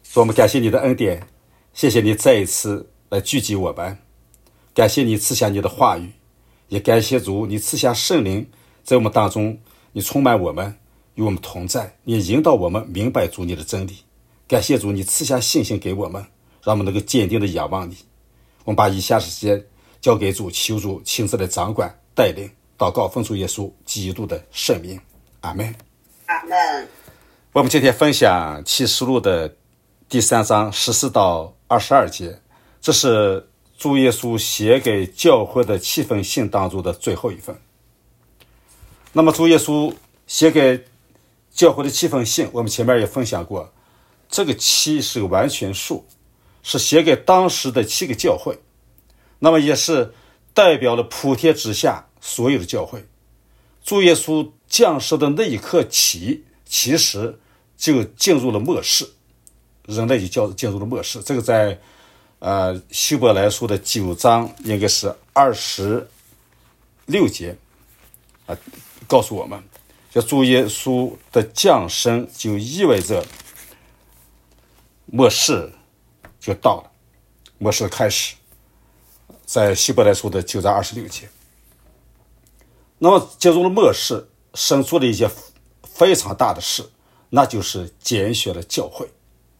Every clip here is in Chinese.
主，我们感谢你的恩典，谢谢你再一次来聚集我们，感谢你赐下你的话语，也感谢主你赐下圣灵在我们当中，你充满我们，与我们同在，你引导我们明白主你的真理。感谢主你赐下信心给我们，让我们能够坚定的仰望你。我们把以下时间交给主，求主亲自的掌管带领。祷告奉主耶稣基督的圣名，阿们。 阿们。 我们今天分享启示录的第3章14到22节，这是主耶稣写给教会的7封信当中的最后一封。那么主耶稣写给教会的7封信，我们前面也分享过，这个7是个完全数，是写给当时的7个教会，那么也是代表了普天之下所有的教会。主耶稣降世的那一刻起，其实就进入了末世，人类就进入了末世。这个在希伯来书的9章应该是26节告诉我们，叫主耶稣的降生就意味着末世就到了，末世的开始，在希伯来书的9章26节。那么进入了末世，生出了一件非常大的事，那就是拣选了教会。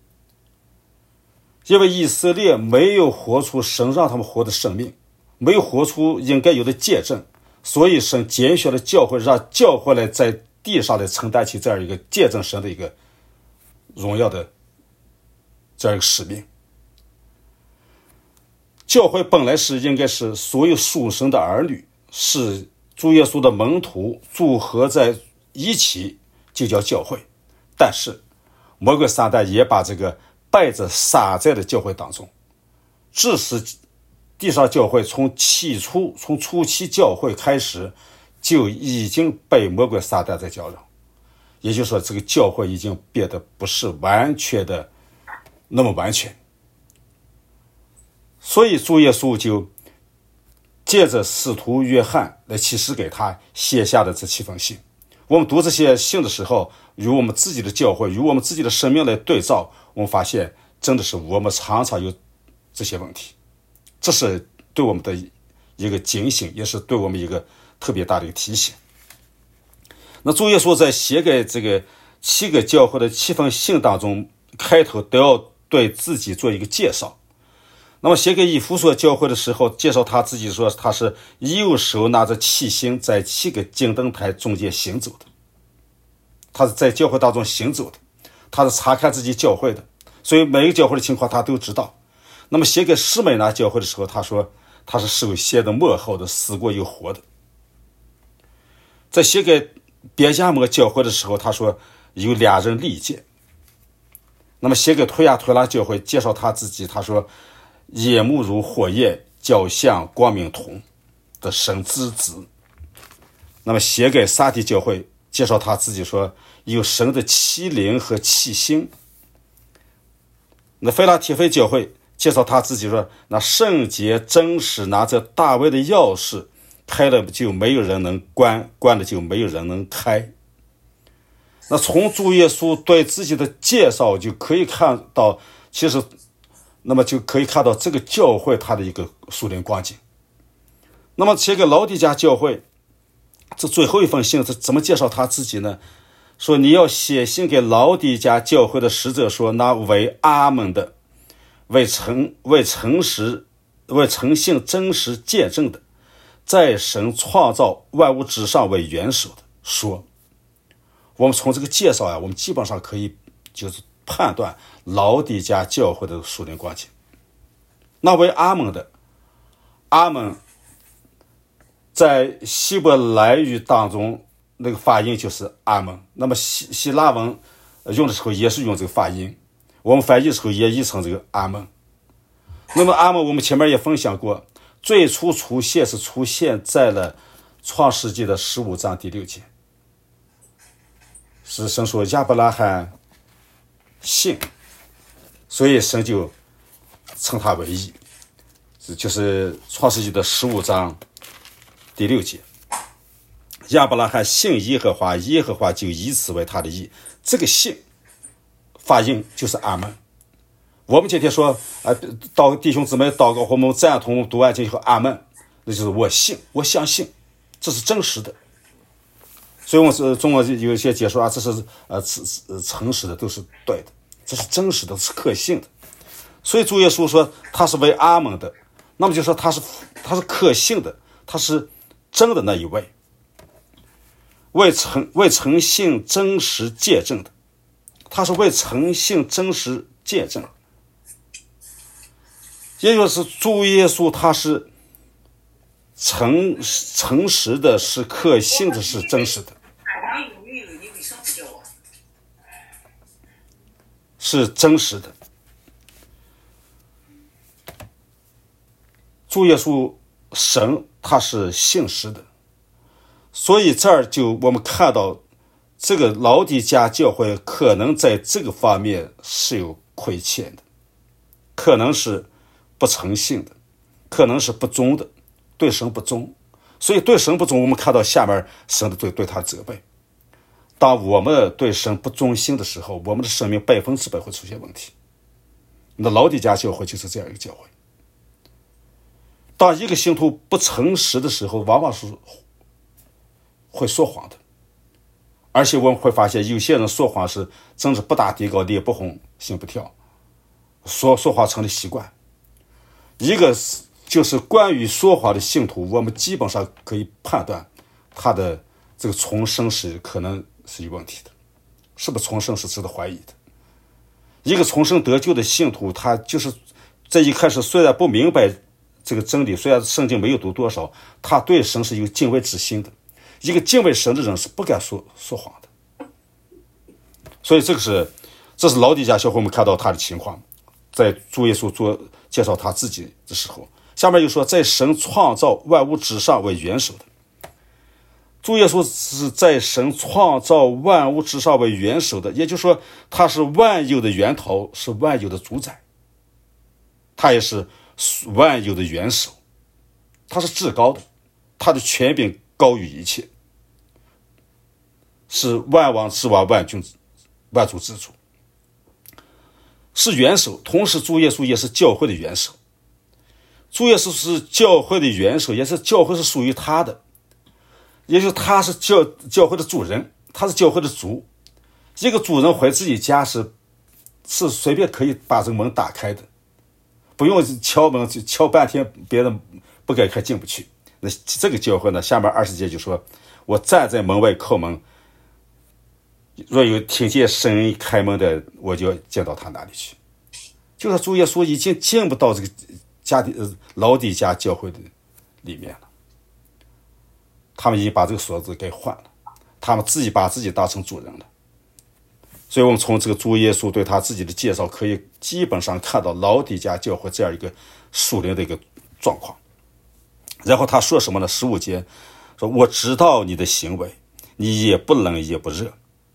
因为以色列没有活出神让他们活的生命，没有活出应该有的见证，所以神拣选了教会，让教会来在地上来承担起这样一个见证神的一个荣耀的这样一个使命。教会本来是应该是所有属神的儿女，是主耶稣的门徒组合在一起就叫教会，但是魔鬼撒旦也把这个败者撒在了教会当中，致使地上教会从初期教会开始就已经被魔鬼撒旦在搅扰，也就是说这个教会已经变得不是完全的那么完全。所以主耶稣就借着使徒约翰来启示给他写下的这7封信。我们读这些信的时候，与我们自己的教会，与我们自己的生命来对照，我们发现真的是我们常常有这些问题，这是对我们的一个警醒，也是对我们一个特别大的一个提醒。那主耶稣在写给这个7个教会的7封信当中，开头都要对自己做一个介绍。那么写给以弗所教会的时候，介绍他自己说他是右手拿着7星在7个金灯台中间行走的，他是在教会当中行走的，他是查看自己教会的，所以每一个教会的情况他都知道。那么写给士美拿教会的时候，他说他是首先的末后的，死过又活的。在写给别迦摩教会的时候，他说有2人利剑。那么写给推亚推拉教会，介绍他自己，他说眼目如火焰，脚像光明铜的神之子。那么写给撒狄教会，介绍他自己说有神的7灵和7星。那腓拉铁非教会介绍他自己说那圣洁真实，拿着大卫的钥匙，开了就没有人能关，关了就没有人能开。那从主耶稣对自己的介绍就可以看到，其实那么就可以看到这个教会它的一个属灵光景。那么写给老底嘉教会，这最后一封信是怎么介绍他自己呢？说你要写信给老底嘉教会的使者说，那为阿们的，为诚信真实见证的，在神创造万物之上为元首的说。我们从这个介绍我们基本上可以就是判断老底嘉教会的属灵光景。那为阿们的，阿们在希伯来语当中那个发音就是阿们，那么希腊文用的时候也是用这个发音，我们翻译的时候也译成这个阿们。那么阿们我们前面也分享过，最初出现是出现在了创世纪的15章第6节，是神说亚伯拉罕信，所以神就称他为义，就是创世纪的15章第6节，亚伯拉罕信耶和华，耶和华就以此为他的义。这个信发音就是阿们。 我们今天说弟兄姊妹祷告，我们赞同读完经以后阿门，那就是我信，我相信，这是真实的。所以我们中国有一些解说这是诚实的，都是对的，这是真实的，是可信的。所以主耶稣说他是为阿门的，那么就说他是可信的，他是真的那一位，为诚信真实见证的，他是为诚信真实见证，也就是主耶稣他是诚实的，是可信的，是真实的，是真实的。主耶稣神他是信实的，所以这儿就我们看到这个老底嘉教会可能在这个方面是有亏欠的，可能是不诚信的，可能是不忠的，对神不忠。所以对神不忠，我们看到下面神的对他责备。当我们对神不忠心的时候，我们的生命100%会出现问题。那老底嘉教会就是这样一个教会。当一个信徒不诚实的时候，往往是会说谎的，而且我们会发现有些人说谎是真是不打地高脸不红心不跳，说谎成了习惯。一个就是关于说谎的信徒，我们基本上可以判断他的这个重生是可能是有问题的，是不是重生是值得怀疑的。一个重生得救的信徒，他就是在一开始虽然不明白这个真理，虽然圣经没有读多少，他对神是有敬畏之心的。一个敬畏神的人是不敢说谎的。所以这是老底嘉教会我们看到他的情况。在主耶稣介绍他自己的时候，下面又说在神创造万物之上为元首的。主耶稣是在神创造万物之上为元首的，也就是说他是万有的源头，是万有的主宰，他也是万有的元首，他是至高的，他的权柄高于一切，是万王之王，万主之主，是元首。同时主耶稣也是教会的元首，主耶稣是教会的元首，也是教会是属于他的，也就是他是教会的主人，他是教会的主。一个主人回自己家是随便可以把这个门打开的，不用敲门敲半天，别人不该开进不去。那这个教会呢，下面20节就说，我站在门外叩门，若有听见声音开门的，我就进到他那里去。就是主耶稣已经进不到这个老底嘉教会的里面了，他们已经把这个锁子给换了，他们自己把自己当成主人了。所以我们从这个主耶稣对他自己的介绍，可以基本上看到老底嘉教会这样一个属灵的一个状况。然后他说什么呢？15节说，我知道你的行为，你也不冷也不热。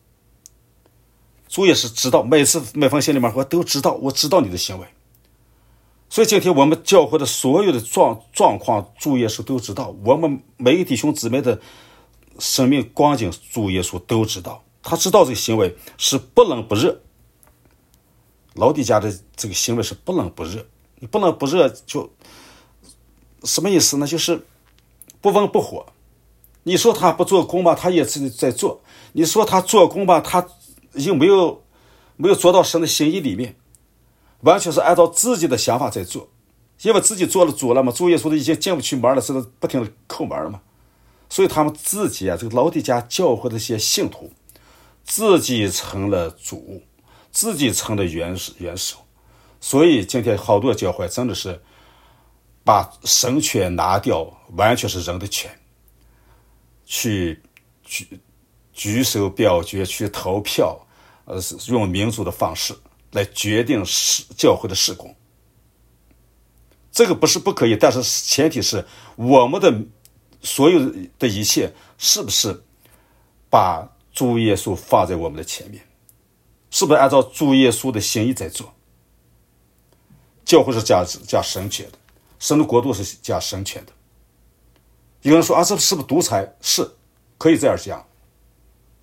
主也是知道，每封信里面我都知道，我知道你的行为。所以今天我们教会的所有的状况，主耶稣都知道，我们每个弟兄姊妹的生命光景，主耶稣都知道。他知道这个行为是不冷不热。老底嘉的这个行为是不冷不热，你不冷不热就什么意思呢？就是不温不火。你说他不做工吧，他也是在做；你说他做工吧，他又没有做到神的心意里面，完全是按照自己的想法在做。因为自己做了主了嘛，主耶稣的已经进不去门了，是不停的叩门了嘛。所以他们自己这个老底嘉教会的一些信徒，自己成了主，自己成了元首。所以今天好多教会真的是把神权拿掉，完全是人的权，去举手表决，去投票，用民主的方式来决定教会的事工。这个不是不可以，但是前提是我们的所有的一切是不是把主耶稣放在我们的前面，是不是按照主耶稣的心意在做。教会是讲神权的，神的国度是讲神权的。有人说这是不是独裁？是，可以这样讲。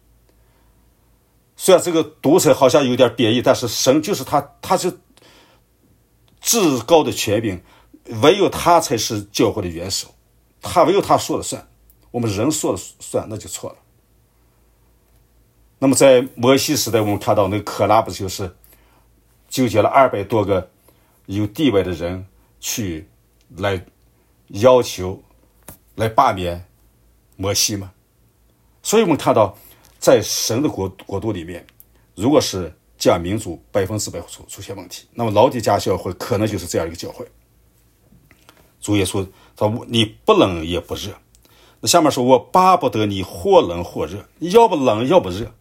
虽然这个独裁好像有点贬义，但是神就是他是至高的权柄，唯有他才是教会的元首，唯有他说了算，我们人说了算那就错了。那么在摩西时代，我们看到那个可拉不就是纠结了200多个有地位的人去来要求来罢免摩西吗？所以我们看到在神的国度里面，如果是这样民主100%出现问题，那么老底嘉教会可能就是这样一个教会。主耶稣说你不冷也不热，那下面说我巴不得你或冷或热，要不冷要不热，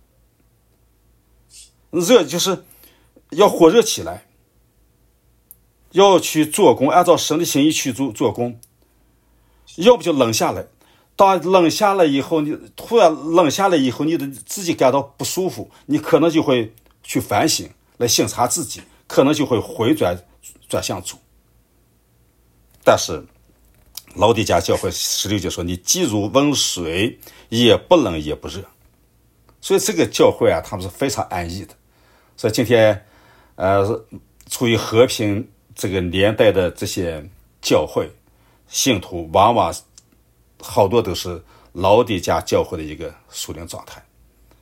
热就是要火热起来，要去做工，按照神的心意去做工，要不就冷下来。当冷下来以后，你突然冷下来以后，你自己感到不舒服，你可能就会去反省，来省察自己，可能就会回转向主。但是老底嘉教会16节说，你既如温水，也不冷也不热。所以这个教会啊，他们是非常安逸的。所以今天处于和平这个年代的这些教会信徒，往往好多都是老底嘉教会的一个属灵状态，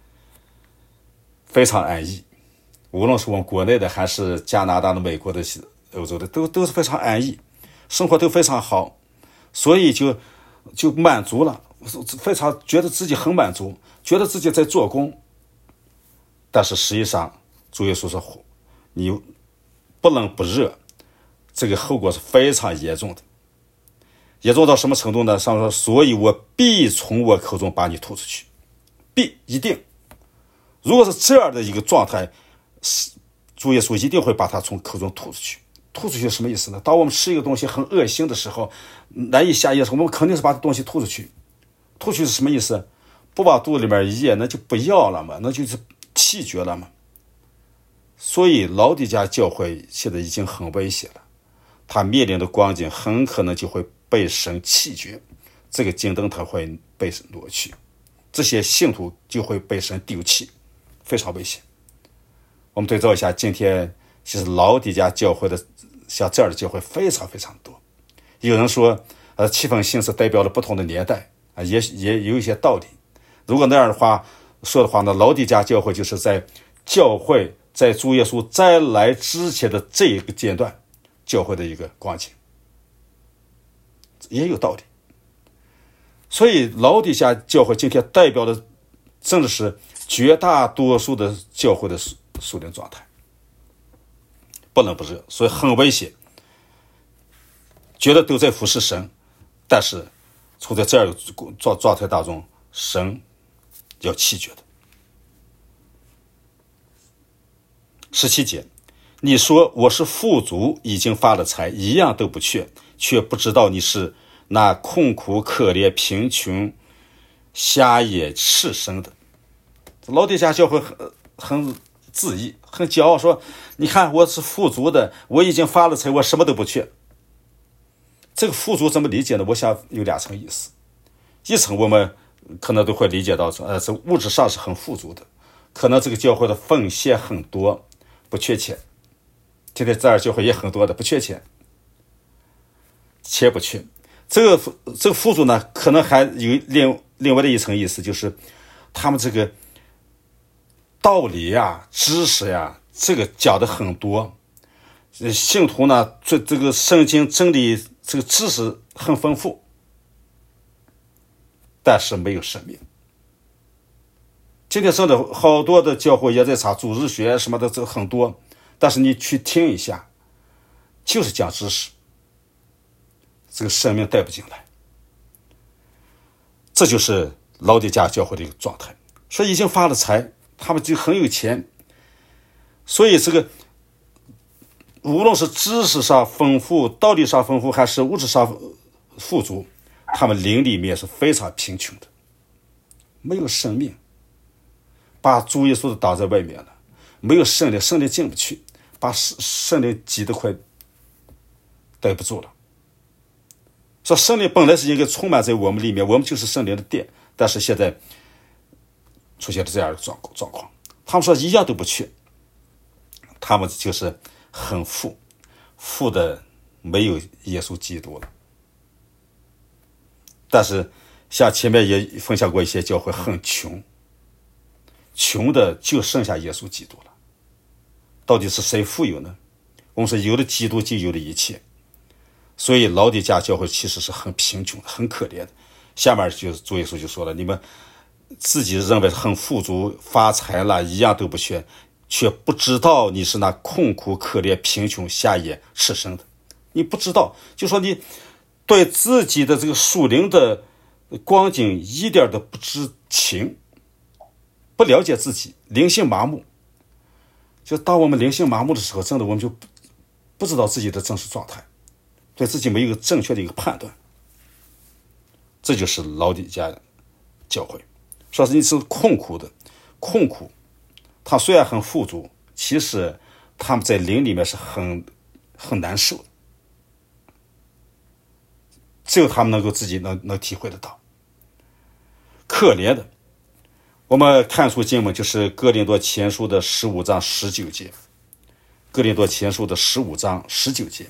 非常安逸。无论是我们国内的，还是加拿大的、美国的、欧洲的，都是非常安逸，生活都非常好，所以就满足了，非常觉得自己很满足，觉得自己在做工。但是实际上主耶稣说你不冷不热，这个后果是非常严重的。严重到什么程度呢？上面说，所以我必从我口中把你吐出去，一定。如果是这样的一个状态，主耶稣一定会把他从口中吐出去。吐出去什么意思呢？当我们吃一个东西很恶心的时候，难以下咽的时候，我们肯定是把东西吐出去。吐出去是什么意思？不往肚里面咽，那就不要了嘛，那就是气绝了嘛。所以老底嘉教会现在已经很危险了，他面临的光景很可能就会被神弃绝，这个金灯台会被神挪去，这些信徒就会被神丢弃，非常危险。我们对照一下，今天其实老底嘉教会的像这样的教会非常非常多。有人说7封信是代表了不同的年代，也有一些道理。如果那样的话说的话呢，老底嘉教会就是在教会在主耶稣再来之前的这一个阶段教会的一个光景，也有道理。所以老底嘉教会今天代表的真的是绝大多数的教会的属灵状态，不冷不热，所以很危险，觉得都在服侍神，但是处在这样的状态当中，神要弃绝的。17节，你说我是富足，已经发了财，一样都不缺，却不知道你是那困苦可怜贫穷瞎眼赤身的。老底嘉教会很自意，很骄傲，说你看我是富足的，我已经发了财，我什么都不缺。这个富足怎么理解呢？我想有2层意思。一层我们可能都会理解到这物质上是很富足的，可能这个教会的奉献很多，不缺钱。今天这儿教会也很多的，不缺钱，钱不缺。这个富足呢，可能还有另外的一层意思，就是他们这个道理呀、知识呀，这个讲的很多。信徒呢，这个圣经真理这个知识很丰富，但是没有生命。今天真的好多的教会也在查主日学什么的，这很多，但是你去听一下，就是讲知识，这个生命带不进来。这就是老底嘉教会的一个状态。说已经发了财，他们就很有钱，所以这个无论是知识上丰富、道理上丰富，还是物质上富足，他们灵里面是非常贫穷的，没有生命，把主耶稣挡在外面了，没有圣灵，圣灵进不去，把圣灵挤得快待不住了。说圣灵本来是应该充满在我们里面，我们就是圣灵的殿，但是现在出现了这样的状况，他们说一样都不缺，他们就是很富， 富的没有耶稣基督了。但是像前面也分享过一些教会很穷，穷的就剩下耶稣基督了。到底是谁富有呢？我们说有了基督就有了一切。所以老底嘉教会其实是很贫穷的，很可怜的。下面就是主耶稣就说了，你们自己认为很富足发财了，一样都不缺，却不知道你是那困苦可怜贫穷瞎眼赤身的。你不知道，就说你对自己的这个属灵的光景一点都不知情，不了解自己，灵性麻木。就当我们灵性麻木的时候，真的我们就不知道自己的真实状态，对自己没有一个正确的一个判断。这就是老底嘉教会，说是你是困苦的，困苦，他虽然很富足，其实他们在灵里面是很难受的，只有他们能够自己能体会得到。可怜的，我们看出经文就是哥林多前书的15章19节，哥林多前书的15章19节，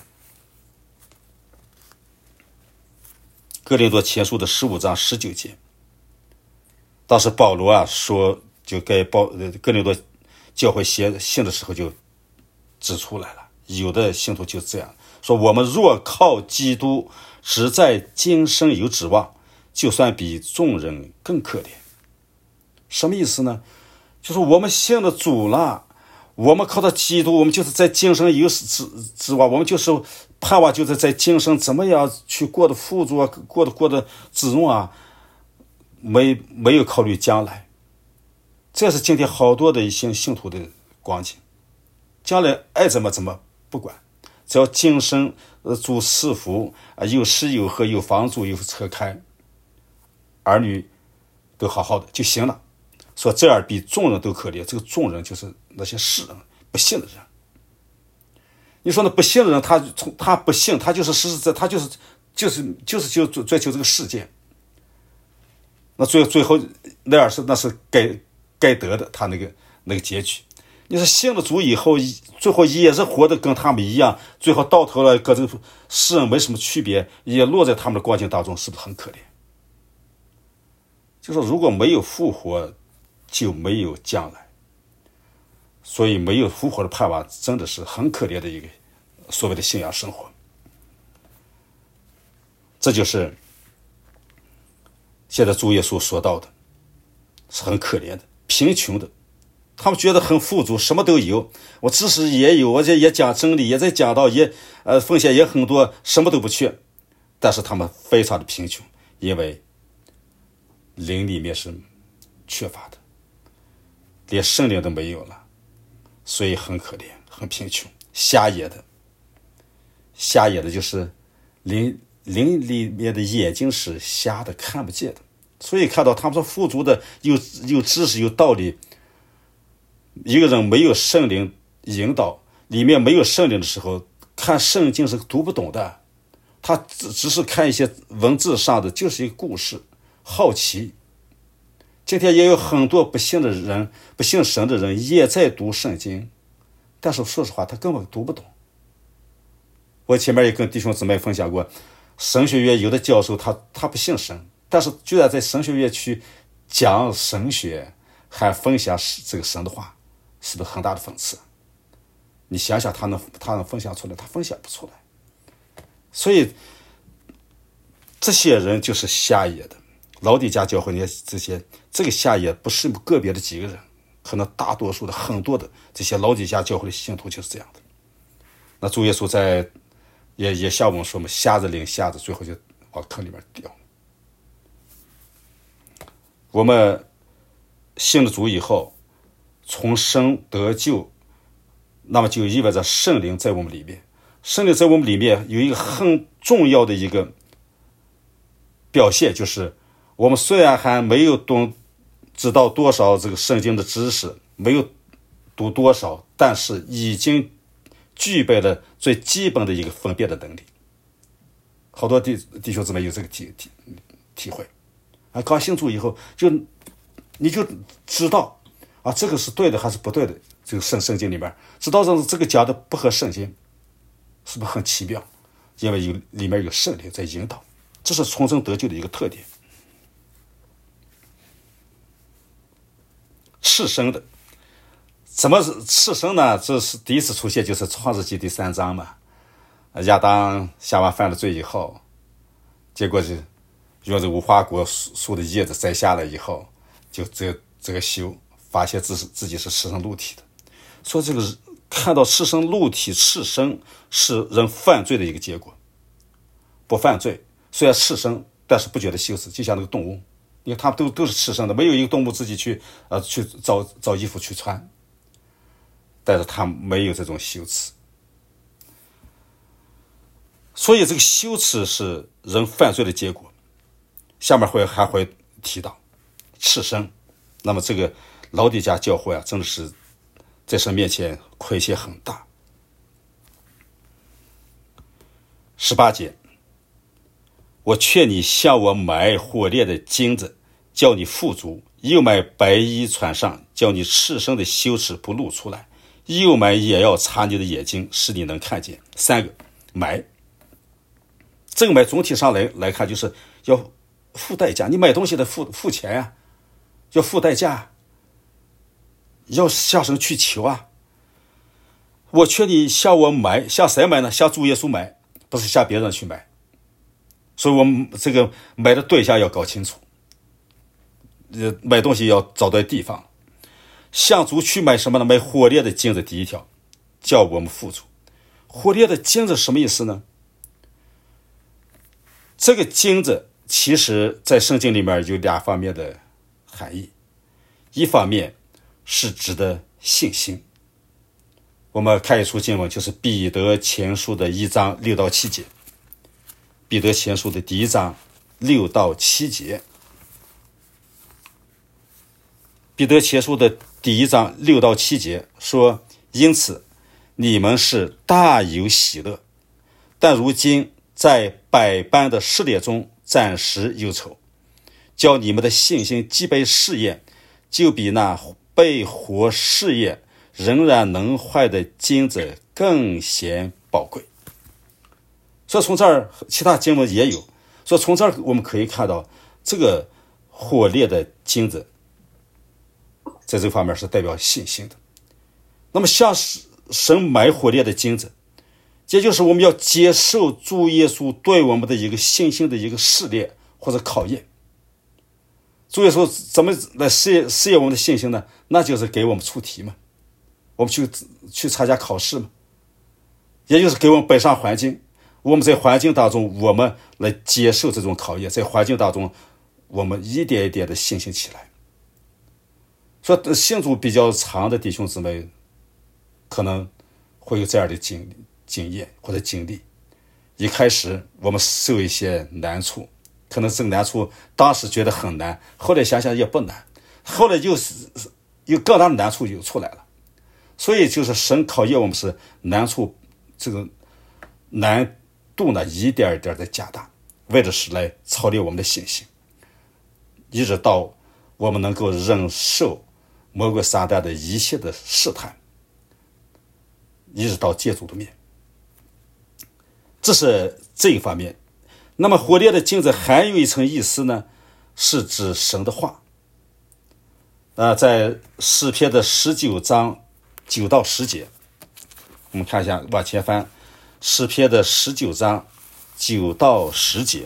哥林多前书的15章19节。当时保罗说，就给哥林多教会写信的时候就指出来了，有的信徒就这样说，我们若靠基督只在今生有指望，就算比众人更可怜。什么意思呢？就是我们信了主了，我们靠着基督，我们就是在今生有指望，我们就是盼望就是在今生怎么样去过得富足啊，过得滋润啊，没有考虑将来。这是今天好多的一些信徒的光景，将来爱怎么不管，只要今生主赐福啊，有吃有喝有房住有车开，儿女都好好的就行了。说这样比众人都可怜，这个众人就是那些世人，不信的人。你说那不信的人，他不信，他就是实实在，他就是追求这个世界。那最后那是该得的，他那个结局。你说信了主以后，最后也是活得跟他们一样，最后到头了跟这个世人没什么区别，也落在他们的光景当中，是不是很可怜？就说如果没有复活，就没有将来。所以没有复活的盼望，真的是很可怜的一个所谓的信仰生活。这就是现在主耶稣说到的，是很可怜的，贫穷的。他们觉得很富足，什么都有，我知识也有，我这也讲真理，也在讲道，也奉献也很多，什么都不缺。但是他们非常的贫穷，因为灵里面是缺乏的，连圣灵都没有了，所以很可怜，很贫穷。瞎眼的就是灵里面的眼睛是瞎的，看不见的。所以看到他们说富足的有知识有道理，一个人没有圣灵引导，里面没有圣灵的时候，看圣经是读不懂的，他只是看一些文字上的，就是一个故事，好奇。今天也有很多不信的人，不信神的人也在读圣经，但是说实话他根本读不懂。我前面也跟弟兄姊妹分享过，神学院有的教授他不信神，但是居然在神学院去讲神学，还分享这个神的话，是不是很大的讽刺？你想想他能分享出来，他分享不出来。所以这些人就是瞎眼的。老底嘉教会这个瞎眼不是个别的几个人，可能大多数的很多的这些老底嘉教会的信徒就是这样的。那主耶稣也向我们说嘛，瞎子领瞎子，最后就往坑里面掉。我们信了主以后，从生得救，那么就意味着圣灵在我们里面。圣灵在我们里面有一个很重要的一个表现，就是我们虽然还没有知道多少这个圣经的知识，没有读多少，但是已经具备了最基本的一个分辨的能力。好多弟兄姊妹有这个体会啊，刚信主以后，你就知道啊，这个是对的还是不对的。这个圣经里面知道这个讲的不合圣经， 是不是很奇妙？因为里面有圣灵在引导，这是重生得救的一个特点。次生的，怎么次生呢？这是第一次出现，就是创世纪第3章嘛。亚当下完犯了罪以后，结果就用这无花果树的叶子摘下来以后，就这个修发现自己是赤身露体的。说这个看到赤身露体，赤身是人犯罪的一个结果。不犯罪虽然赤身，但是不觉得羞耻，就像那个动物，因为他们都是赤身的，没有一个动物自己去找衣服去穿，但是他没有这种羞耻。所以这个羞耻是人犯罪的结果。下面还会提到赤身，那么这个老底嘉教会啊，真的是在神面前亏欠很大。18节，我劝你向我买火烈的金子，叫你富足；又买白衣穿上，叫你赤身的羞耻不露出来；又买也要擦你的眼睛，使你能看见。3个买，这个买总体上来看，就是要付代价。你买东西得付钱呀，要付代价，要向神去求啊。我劝你向我买，向谁买呢？向主耶稣买，不是向别人去买。所以我们这个买的对象要搞清楚，买东西要找对地方。向主去买什么呢？买火烈的金子。第一条，叫我们富足。火烈的金子什么意思呢？这个金子其实在圣经里面有2方面的含义。一方面是指的信心。我们看一处经文，就是彼得前书的1章6到7节。彼得前书的第1章6到7节。彼得前书的第1章6到7节说，因此你们是大有喜乐，但如今在百般的试炼中暂时忧愁，叫你们的信心既被试验，就比那被火试验仍然能坏的金子更显宝贵。所以从这儿其他经文也有，所以从这儿我们可以看到，这个火烈的金子在这方面是代表信心的。那么向神买火烈的金子，也就是我们要接受主耶稣对我们的一个信心的一个试炼或者考验。主耶稣怎么来试验我们的信心呢？那就是给我们出题嘛，我们去参加考试嘛，也就是给我们摆上环境，我们在环境当中我们来接受这种考验，在环境当中我们一点一点的信心起来。说信主比较长的弟兄姊妹可能会有这样的经验或者经历。一开始我们受一些难处，可能这个难处当时觉得很难，后来想想也不难，后来有更大的难处又出来了。所以就是神考验我们是难处，这个难度呢一点一点的加大，为的是来操练我们的信心，一直到我们能够忍受魔鬼撒旦的一切的试探，一直到见主的面。这是这一方面。那么火烈的金子还有一层意思呢，是指神的话。在诗篇的19章9到10节，我们看一下，往前翻，诗篇的19章9到10节。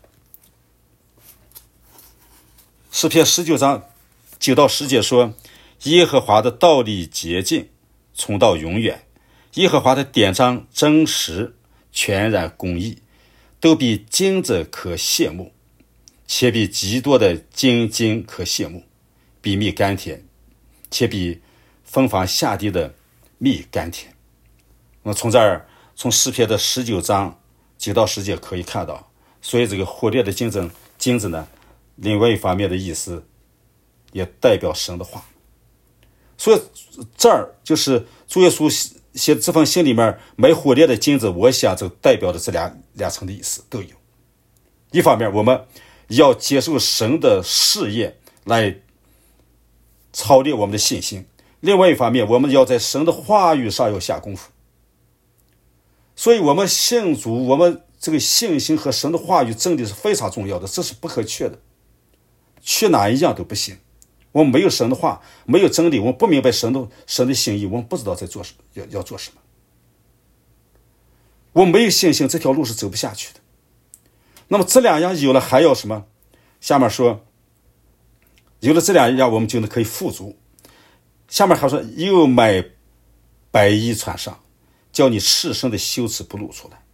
诗篇19章9到10节说，耶和华的道理洁净，从到永远，耶和华的典章真实，全然公义，都比金子可羡慕，且比极多的金可羡慕，比蜜甘甜，且比蜂房下地的蜜甘甜。那么从这儿，从诗篇的19章9到10节可以看到，所以这个火烈的金子呢，另外一方面的意思也代表神的话。所以这儿就是主耶稣写这封信里面买火烈的金子，我想这代表的这两层的意思都有。一方面我们要接受神的试验来操练我们的信心，另外一方面我们要在神的话语上要下功夫。 所以我们信主，我们这个信心和神的话语真理是非常重要的，这是不可缺的，缺哪一样都不行。我们没有神的话，没有真理，我们不明白神的心意，我们不知道在做什么，要做什么。我们没有信心，这条路是走不下去的。那么这两样有了，还要什么？下面说，有了这两样，我们就能可以富足。下面还说，又买白衣穿上，叫你赤身的羞耻不露出来。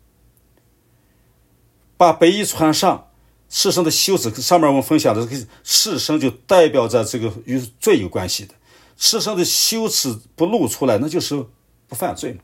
把白衣穿上，赤身的羞耻，上面我们分享的这个赤身就代表着这个与罪有关系的，赤身的羞耻不露出来，那就是不犯罪嘛。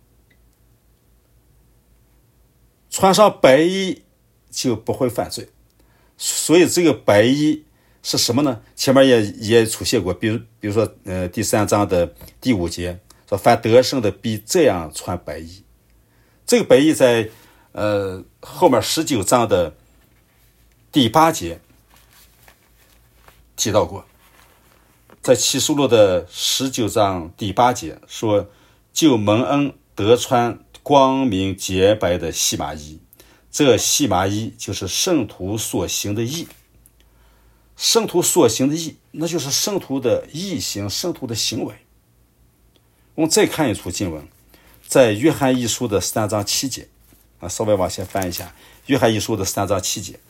穿上白衣就不会犯罪，所以这个白衣是什么呢？前面也出现过，比如说第3章的第5节说，凡得胜的必这样穿白衣。这个白衣在后面19章的第8节提到过，在启示录的19章第8节说，就蒙恩得穿光明洁白的细麻衣，这细麻衣就是圣徒所行的义。圣徒所行的义，那就是圣徒的义行，圣徒的行为。我们再看一处经文，在约翰一书的3章7节稍微往前翻一下，约翰一书的3章7节。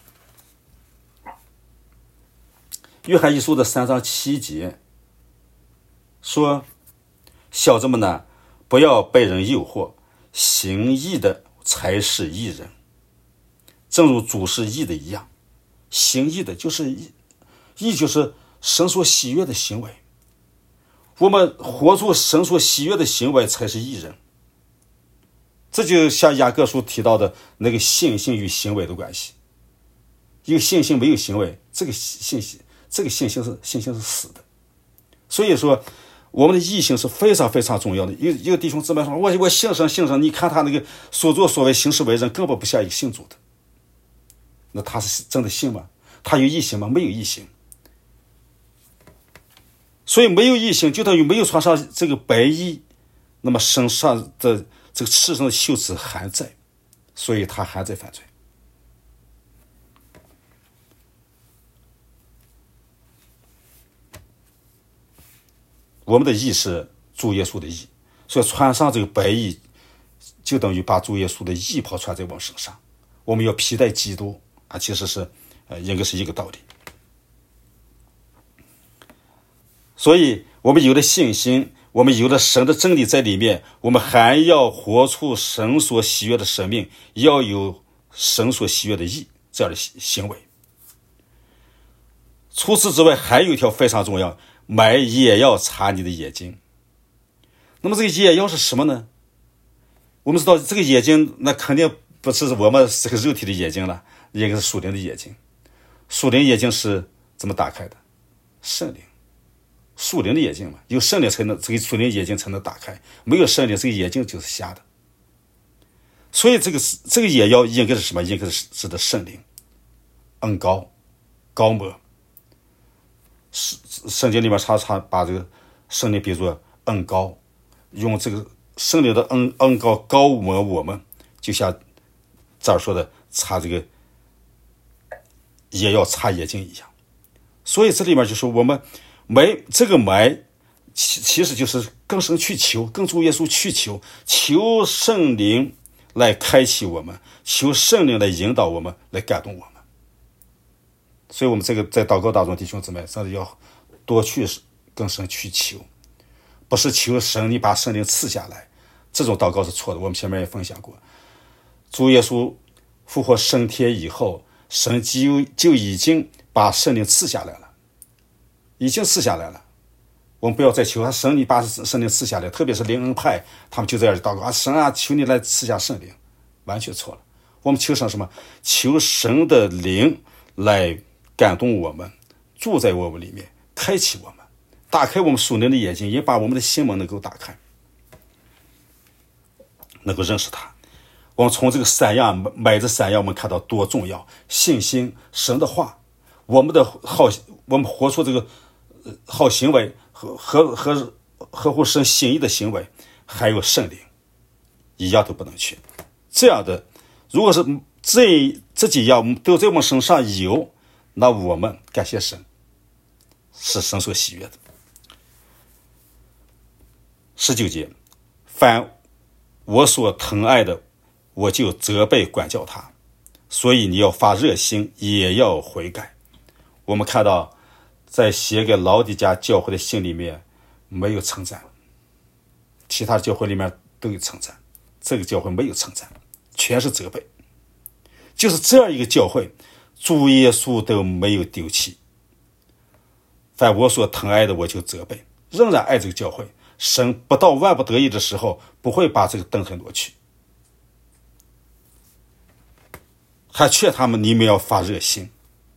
约翰一书的3章7节说，小子们呢，不要被人诱惑，行义的才是义人，正如主是义的一样。行义的就是义，就是神所喜悦的行为。我们活出神所喜悦的行为才是义人。这就像雅各书提到的那个信心与行为的关系。一个信心没有行为，这个信心是死的。所以说我们的义行是非常非常重要的。一个弟兄姊妹说，我信神，你看他那个所作所为行事为人根本不像一个信主的，那他是真的信吗？他有义行吗？没有义行。所以没有义行就等于没有穿上这个白衣，那么身上的这个赤身的羞耻还在，所以他还在犯罪。我们的义是主耶稣的义，所以穿上这个白衣就等于把主耶稣的义袍穿在我们身上。我们要披戴基督其实是应该是一个道理。所以我们有了信心，我们有了神的真理在里面，我们还要活出神所喜悦的生命，要有神所喜悦的义这样的行为。除此之外，还有一条非常重要，买也要擦你的眼睛。那么这个眼药是什么呢？我们知道这个眼睛那肯定不是我们这个肉体的眼睛了，应该是属灵的眼睛。属灵眼睛是怎么打开的？圣灵。属灵的眼睛嘛，有圣灵才能，这个属灵眼睛才能打开，没有圣灵这个眼睛就是瞎的。所以这个眼药应该是什么？应该是指的圣灵恩膏膏抹。圣经里面常常把这个圣灵比作恩膏，用这个圣灵的恩膏膏抹我们，就像这儿说的擦这个也要擦眼睛一样。所以这里面就是我们这个买其实就是跟神去求，跟主耶稣去求，求圣灵来开启我们，求圣灵来引导我们，来感动我们。所以我们这个在祷告当中，弟兄姊妹真的要多去跟神去求，不是求神你把圣灵赐下来，这种祷告是错的。我们前面也分享过，主耶稣复活升天以后，神就已经把圣灵赐下来了，已经赐下来了。我们不要再求神你把圣灵赐下来，特别是灵恩派，他们就在这祷告神啊，求你来赐下圣灵，完全错了。我们求神什么？求神的灵来感动我们，住在我们里面，开启我们，打开我们属灵的眼睛，也把我们的心门能够打开，能够认识他。我们从这个3样买这3样，我们看到多重要：信心、神的话，我们活出这个好行为和合乎神心意的行为，还有圣灵， 一样都不能缺。这样的，如果是这几样都在我们身上有，那我们感谢神，是神所喜悦的。19节，凡我所疼爱的，我就责备管教他，所以你要发热心，也要悔改。我们看到在写给老底嘉教会的信里面没有称赞，其他教会里面都有称赞，这个教会没有称赞，全是责备。就是这样一个教会，主耶稣都没有丢弃。凡我所疼爱的，我就责备，仍然爱这个教会。神不到万不得已的时候，不会把这个灯台挪去，还劝他们，你们要发热心。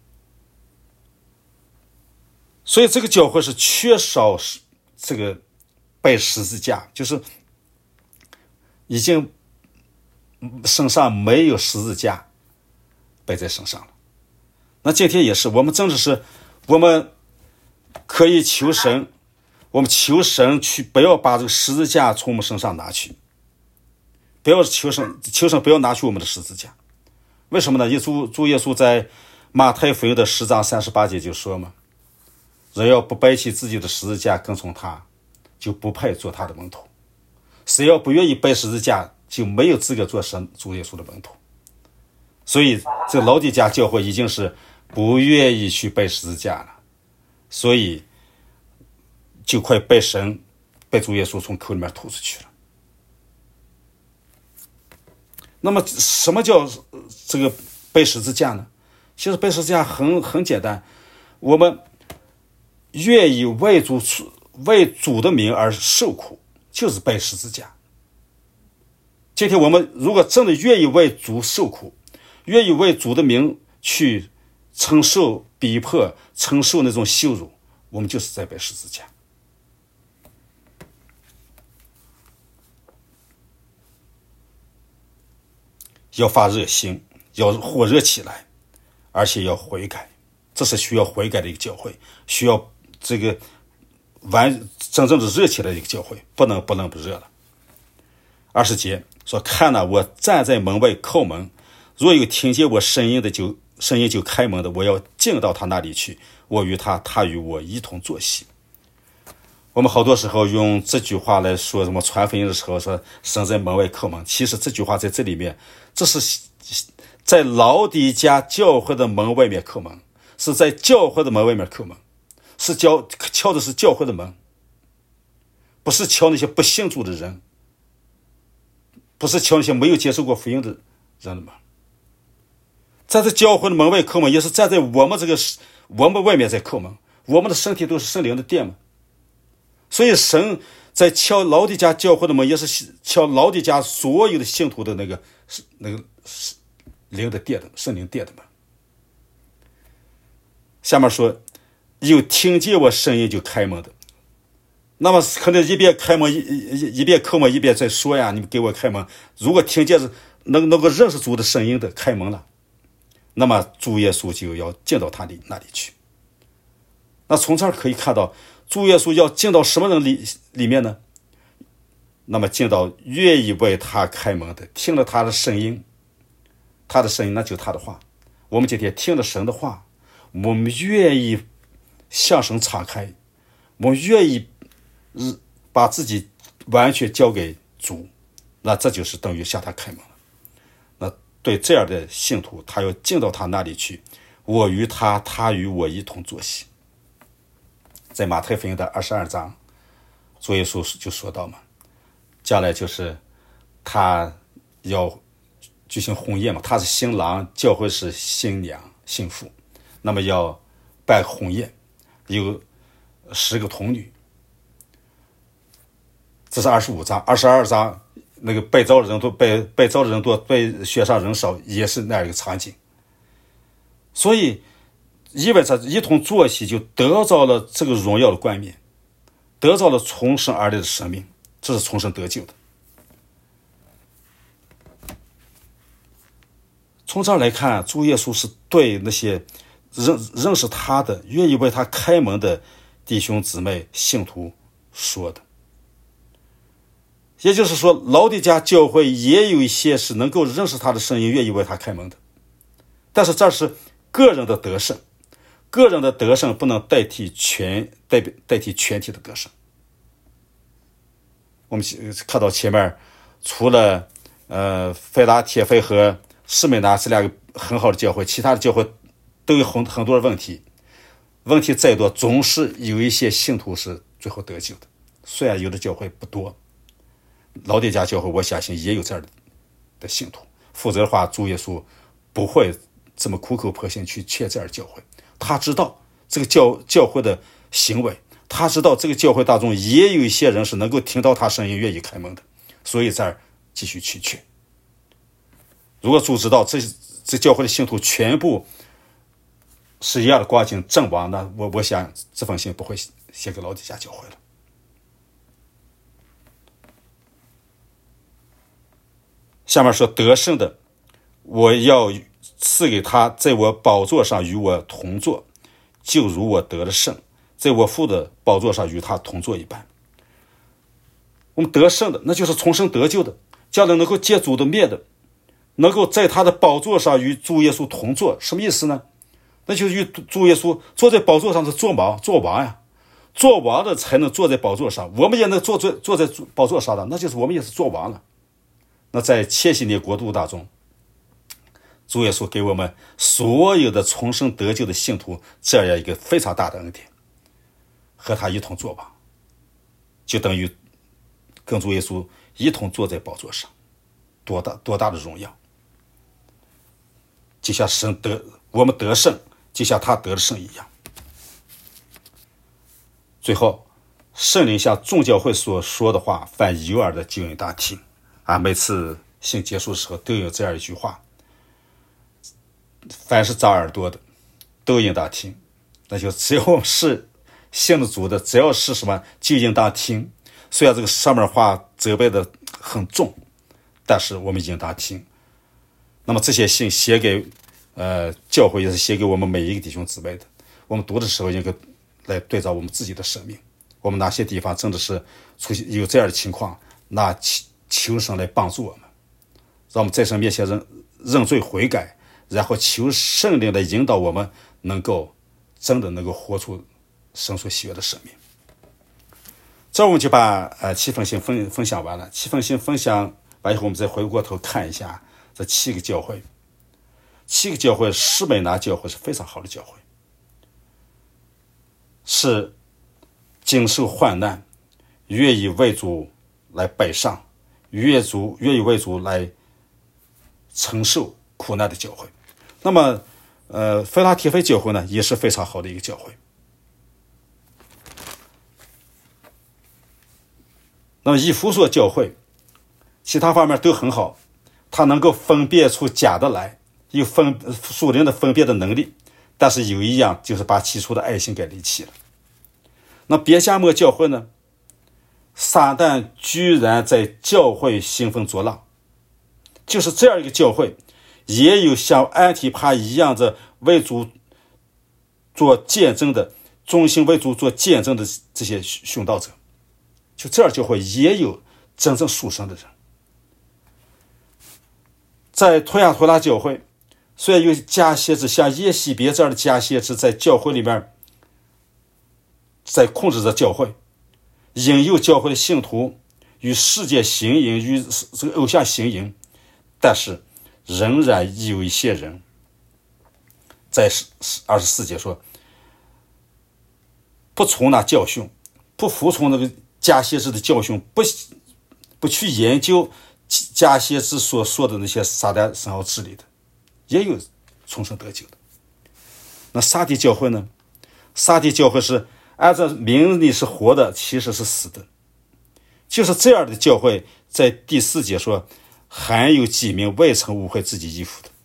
所以这个教会是缺少这个背十字架，就是已经身上没有十字架背在身上了。那今天也是，我们真的是，我们可以求神，我们求神去不要把这个十字架从我们身上拿去，不要求神不要拿去我们的十字架。为什么呢？因为主耶稣在马太福音的10章38节就说嘛，人要不背起自己的十字架跟从他，就不配做他的门徒。谁要不愿意背十字架，就没有资格做主耶稣的门徒。所以这个老底嘉教会已经是不愿意去背十字架了，所以就快被主耶稣从口里面吐出去了。那么什么叫这个背十字架呢？其实背十字架很简单，我们愿意为主的名而受苦，就是背十字架。今天我们如果真的愿意为主受苦，愿意为主的名去承受逼迫，承受那种羞辱，我们就是在背十字架。要发热心，要火热起来，而且要悔改，这是需要悔改的一个教会，需要这个真正的热起来的一个教会，不能不热了。20节说，看哪，我站在门外叩门，若有听见我声音就开门的，我要进到他那里去，我与他，他与我一同坐席。我们好多时候用这句话来说什么传福音的时候，说神在门外叩门，其实这句话在这里面，这是在老底嘉教会的门外面叩门，是在教会的门外面叩门，是敲的是教会的门，不是敲那些不信主的人，不是敲那些没有接受过福音的人的门。站在教会的门外叩门，也是站在我们外面在叩门，我们的身体都是圣灵的殿嘛。所以神在敲老底嘉教会的门，也是敲老底嘉所有的信徒的那个灵的殿的圣灵殿的门。下面说，有听见我声音就开门的，那么可能一边开门一边叩门，一边在说呀，你们给我开门。如果听见能够认识主的声音的开门了，那么主耶稣就要进到他那里去。那从这儿可以看到，主耶稣要进到什么人里面呢？那么进到愿意为他开门的，听了他的声音，那就是他的话。我们今天听了神的话，我们愿意向神敞开，我们愿意把自己完全交给主，那这就是等于向他开门了。那对这样的信徒，他要进到他那里去，我与他，他与我一同坐席。在马太福音的22章，主耶稣就说到嘛，将来就是他要举行婚宴嘛，他是新郎，教会是新娘新妇，那么要办婚宴，有10个童女。这是25章，22章那个被召的人多，被召的人多，被选上人少，也是那样一个场景。所以意味着一同坐席，就得着了这个荣耀的冠冕，得着了从生而来的生命，这是从生得救的。从这儿来看，主耶稣是对那些认识他的、愿意为他开门的弟兄姊妹信徒说的： 也就是说，老底嘉教会也有一些是能够认识他的声音，愿意为他开门的。但是这是个人的得胜，个人的得胜不能代替全体的得胜。我们看到前面，除了腓拉铁非和士美拿这两个很好的教会，其他的教会都有很多的问题。问题再多，总是有一些信徒是最后得救的。虽然有的教会不多，老底嘉教会我相信也有这样的信徒，否则的话主耶稣不会这么苦口婆心去劝这样的教会。他知道这个教会的行为，他知道这个教会当中也有一些人是能够听到他声音愿意开门的，所以这儿继续去劝。如果主知道这教会的信徒全部是一样的光景阵亡，那我想这封信不会写给老底嘉教会了。下面说得胜的，我要赐给他在我宝座上与我同坐，就如我得了胜，在我父的宝座上与他同坐一般。我们得胜的，那就是重生得救的，将来能够接主的面的，能够在他的宝座上与主耶稣同坐。什么意思呢？那就是与主耶稣坐在宝座上是做王呀，做王的才能坐在宝座上，我们也能坐在宝座上的，那就是我们也是做王了。那在千禧年国度当中，主耶稣给我们所有的重生得救的信徒这样一个非常大的恩典，和他一同作王，就等于跟主耶稣一同坐在宝座上，多大的荣耀！就像我们得胜，就像他得了胜一样。最后，圣灵向众教会所说的话，凡有耳的就应当听。每次信结束的时候都有这样一句话，凡是长耳朵的都应当听。那就只要是信的主的，只要是什么就应当听。虽然这个上面话责备的很重，但是我们应当听。那么这些信写给教会，也是写给我们每一个弟兄姊妹的。我们读的时候应该来对照我们自己的生命，我们哪些地方真的是出现有这样的情况，那求神来帮助我们，让我们在神面前认罪悔改，然后求圣灵来引导我们，真的能够活出神所喜悦的生命。这我们就把7封信分享完了。7封信分享完以后，我们再回过头看一下这7个教会。7个教会，士美拿教会是非常好的教会，是经受患难，愿意为主来摆上，愿意为主来承受苦难的教会。那么腓拉铁非教会呢，也是非常好的一个教会。那么以弗所教会其他方面都很好，它能够分辨出假的来，有属灵的分辨的能力，但是有一样就是把起初的爱心给离弃了。那别迦摩教会呢，撒旦居然在教会兴风作浪，就是这样一个教会，也有像安提帕一样的为主做见证的，忠心为主做见证的这些殉道者，就这样教会也有真正属神的人。在托亚托拉教会，虽然有假先知像耶西别这样的假先知在教会里面在控制着教会，引诱教会的信徒与世界行淫，与这个偶像行淫，但是仍然有一些人在24节说，不从那教训，不服从那个假先知的教训，不去研究假先知所说的那些撒旦神奥治理的，也有重生得救的。那撒狄教会呢？撒狄教会是按照名里是活的，其实是死的。就是这样的教会，在第4节说，含有几名未曾污秽自己衣服的。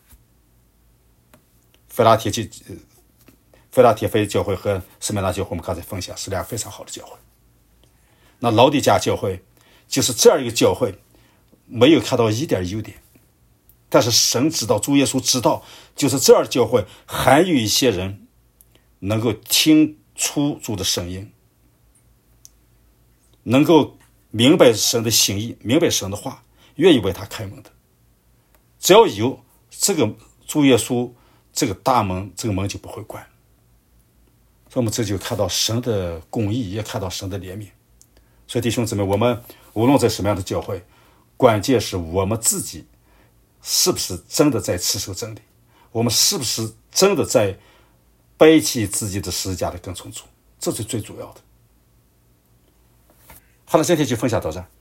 腓拉铁非教会和士美拿教会，我们刚才分享是两个非常好的教会。那老底嘉教会就是这样一个教会，没有看到一点优点，但是神知道，主耶稣知道，就是这样的教会还有一些人能够听出主的声音，能够明白神的心意，明白神的话，愿意为他开门的。只要有这个主耶稣这个大门，这个门就不会关。所以我们这就看到神的公义，也看到神的怜悯。所以弟兄姊妹，我们无论在什么样的教会，关键是我们自己是不是真的在持守真理，我们是不是真的在背起自己的十字架的跟从主，这是最主要的。好了，今天就分享到这。